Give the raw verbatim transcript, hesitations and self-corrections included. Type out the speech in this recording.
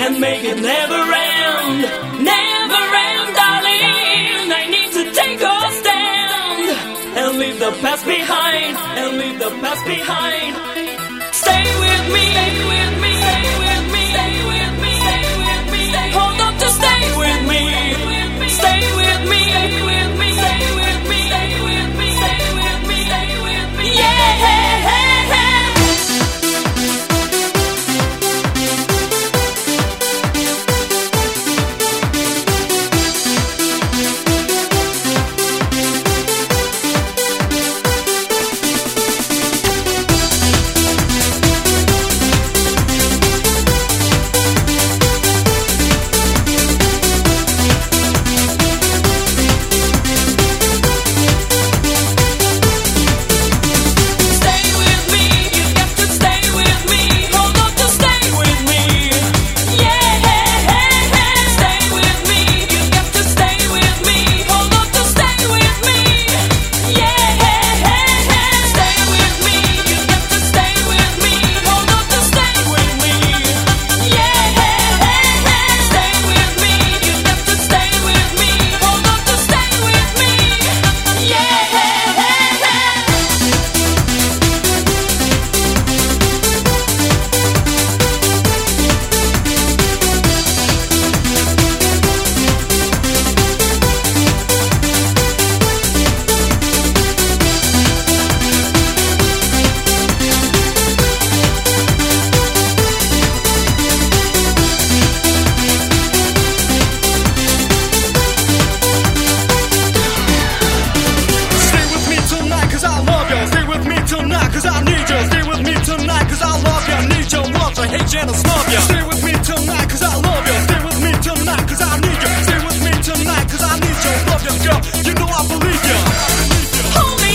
and make it never end, never end, darling. I need to take a stand and leave the past behind, and leave the past behind. Stay with me, stay with me, stay with me, stay with me, stay with me. Hold on to stay with me, stay with me, stay with me, stay with me, stay with me, stay with me, stay with me. Yeah. And I'll snub ya. Stay with me tonight cause I love you. Stay with me tonight cause I need you. Stay with me tonight cause I need your love you, girl. You know I believe you. Hold me